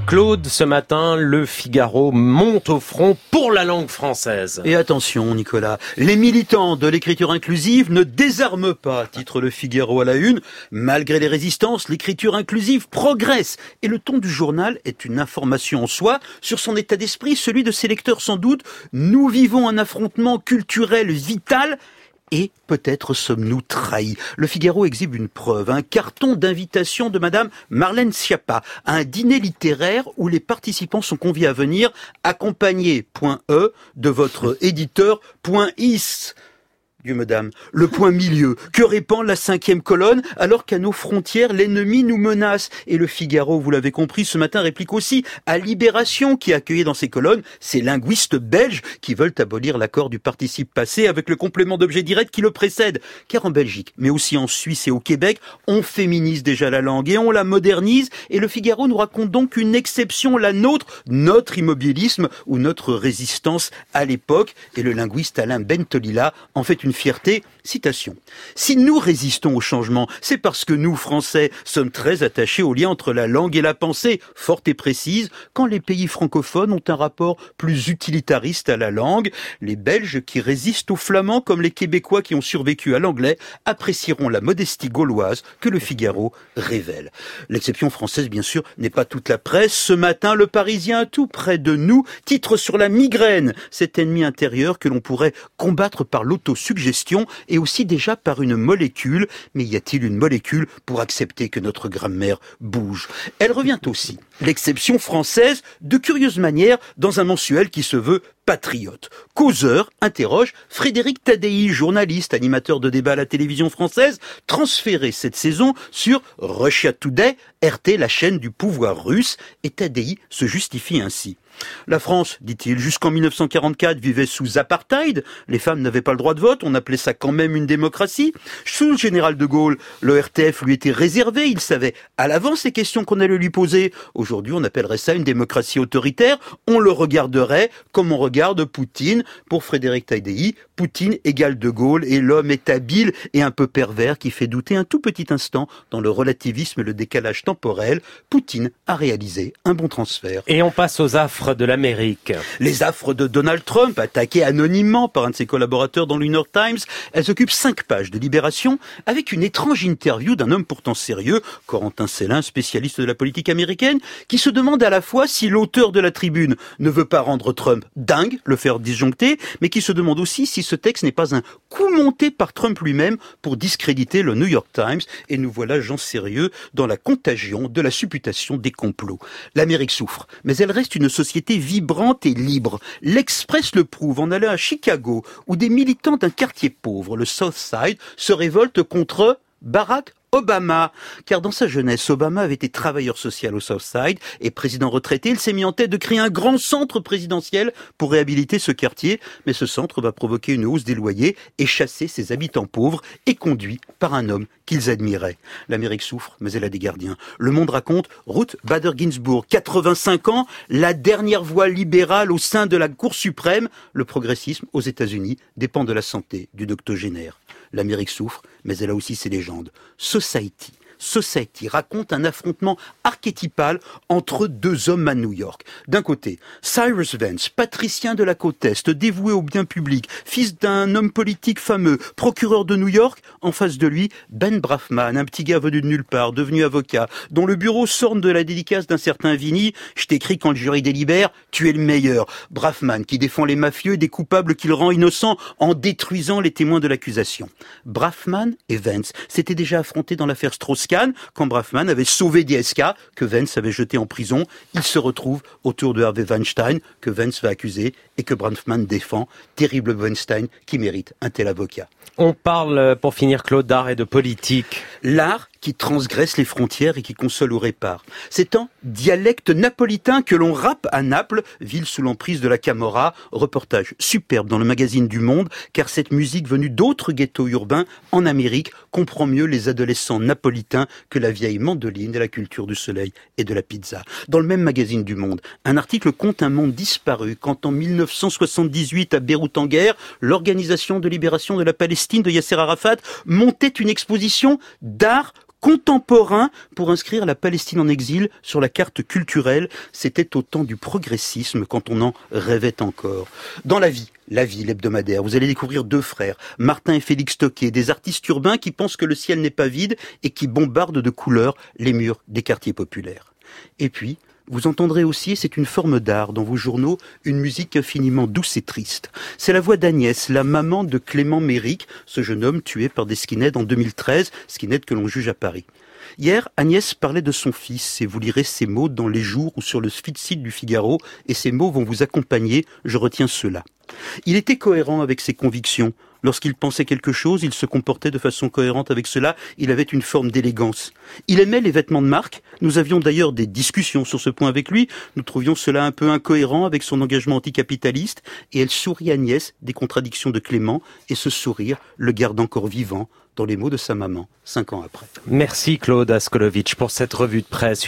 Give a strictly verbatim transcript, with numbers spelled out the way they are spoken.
Claude, ce matin, le Figaro monte au front pour la langue française. Et attention, Nicolas, les militants de l'écriture inclusive ne désarment pas, titre le Figaro à la une. Malgré les résistances, l'écriture inclusive progresse. Et le ton du journal est une information en soi sur son état d'esprit, celui de ses lecteurs sans doute. Nous vivons un affrontement culturel vital. Et peut-être sommes-nous trahis. Le Figaro exhibe une preuve, un carton d'invitation de Madame Marlène Schiappa à un dîner littéraire où les participants sont conviés à venir accompagnés, point E, de votre éditeur, point is. Dieu me dame, le point milieu, que répand la cinquième colonne alors qu'à nos frontières l'ennemi nous menace. Et le Figaro, vous l'avez compris, ce matin réplique aussi à Libération qui accueillait dans ses colonnes ces linguistes belges qui veulent abolir l'accord du participe passé avec le complément d'objet direct qui le précède. Car en Belgique, mais aussi en Suisse et au Québec, on féminise déjà la langue et on la modernise. Et le Figaro nous raconte donc une exception, la nôtre, notre immobilisme ou notre résistance à l'époque. Et le linguiste Alain Bentolila en fait une Une fierté, citation. Si nous résistons au changement, c'est parce que nous, Français, sommes très attachés au lien entre la langue et la pensée, forte et précise, quand les pays francophones ont un rapport plus utilitariste à la langue. Les Belges qui résistent aux Flamands, comme les Québécois qui ont survécu à l'anglais, apprécieront la modestie gauloise que le Figaro révèle. L'exception française, bien sûr, n'est pas toute la presse. Ce matin, le Parisien, tout près de nous, titre sur la migraine, cet ennemi intérieur que l'on pourrait combattre par l'autosuggestion gestion et aussi déjà par une molécule. Mais y a-t-il une molécule pour accepter que notre grammaire bouge? Elle revient aussi, l'exception française, de curieuse manière, dans un mensuel qui se veut patriote. Causeur interroge Frédéric Tadei, journaliste, animateur de débat à la télévision française, transféré cette saison sur Russia Today, R T, la chaîne du pouvoir russe, et Tadei se justifie ainsi. La France, dit-il, jusqu'en mille neuf cent quarante-quatre vivait sous apartheid, les femmes n'avaient pas le droit de vote, on appelait ça quand même une démocratie. Sous le général de Gaulle, le R T F lui était réservé, il savait à l'avance les questions qu'on allait lui poser. Aujourd'hui, on appellerait ça une démocratie autoritaire, on le regarderait comme on regarde Poutine. Pour Frédéric Tadei, Poutine égale de Gaulle et l'homme est habile et un peu pervers qui fait douter un tout petit instant dans le relativisme et le décalage temporel. Poutine a réalisé un bon transfert. Et on passe aux affres de l'Amérique. Les affres de Donald Trump, attaquées anonymement par un de ses collaborateurs dans le New York Times, elles occupent cinq pages de Libération avec une étrange interview d'un homme pourtant sérieux, Corentin Célin, spécialiste de la politique américaine, qui se demande à la fois si l'auteur de la tribune ne veut pas rendre Trump dingue, le faire disjoncter, mais qui se demande aussi si ce texte n'est pas un coup monté par Trump lui-même pour discréditer le New York Times. Et nous voilà gens sérieux dans la contagion de la supputation des complots. L'Amérique souffre, mais elle reste une société vibrante et libre. L'Express le prouve en allant à Chicago, où des militants d'un quartier pauvre, le South Side, se révoltent contre Barack Obama, car dans sa jeunesse, Obama avait été travailleur social au South Side et président retraité. Il s'est mis en tête de créer un grand centre présidentiel pour réhabiliter ce quartier, mais ce centre va provoquer une hausse des loyers et chasser ses habitants pauvres et conduit par un homme qu'ils admiraient. L'Amérique souffre, mais elle a des gardiens. Le Monde raconte Ruth Bader Ginsburg, quatre-vingt-cinq ans, la dernière voix libérale au sein de la Cour suprême. Le progressisme aux États-Unis dépend de la santé du octogénaire. L'Amérique souffre, mais elle a aussi ses légendes. Society. Society raconte un affrontement archétypal entre deux hommes à New York. D'un côté, Cyrus Vance, patricien de la côte Est, dévoué au bien public, fils d'un homme politique fameux, procureur de New York. En face de lui, Ben Brafman, un petit gars venu de nulle part, devenu avocat, dont le bureau s'orne de la dédicace d'un certain Vinny. Je t'écris quand le jury délibère, tu es le meilleur. Brafman, qui défend les mafieux et des coupables qu'il rend innocents en détruisant les témoins de l'accusation. Brafman et Vance s'étaient déjà affrontés dans l'affaire Strauss-Kahn, quand Brafman avait sauvé D S K, que Vance avait jeté en prison. Ils se retrouvent autour de Harvey Weinstein, que Vance va accuser et que Brafman défend. Terrible Weinstein qui mérite un tel avocat. On parle, pour finir, Claude, d'art et de politique. L'art qui transgresse les frontières et qui console ou répare. C'est en dialecte napolitain que l'on rappe à Naples, ville sous l'emprise de la Camorra. Reportage superbe dans le magazine du Monde, car cette musique venue d'autres ghettos urbains en Amérique comprend mieux les adolescents napolitains que la vieille mandoline et la culture du soleil et de la pizza. Dans le même magazine du Monde, un article conte un monde disparu quand en mille neuf cent soixante-dix-huit, à Beyrouth en guerre, l'Organisation de libération de la Palestine de Yasser Arafat montait une exposition d'art contemporain pour inscrire la Palestine en exil sur la carte culturelle. C'était au temps du progressisme, quand on en rêvait encore. Dans La Vie, La Vie, l'hebdomadaire, vous allez découvrir deux frères, Martin et Félix Tocqué, des artistes urbains qui pensent que le ciel n'est pas vide et qui bombardent de couleurs les murs des quartiers populaires. Et puis, vous entendrez aussi, c'est une forme d'art dans vos journaux, une musique infiniment douce et triste. C'est la voix d'Agnès, la maman de Clément Méric, ce jeune homme tué par des skinheads en deux mille treize, skinheads que l'on juge à Paris. Hier, Agnès parlait de son fils et vous lirez ces mots dans Les Jours ou sur le site du Figaro et ces mots vont vous accompagner, je retiens cela. Il était cohérent avec ses convictions. Lorsqu'il pensait quelque chose, il se comportait de façon cohérente avec cela. Il avait une forme d'élégance. Il aimait les vêtements de marque. Nous avions d'ailleurs des discussions sur ce point avec lui. Nous trouvions cela un peu incohérent avec son engagement anticapitaliste. Et elle sourit Agnès des contradictions de Clément. Et ce sourire le garde encore vivant dans les mots de sa maman, cinq ans après. Merci Claude Askolovitch pour cette revue de presse.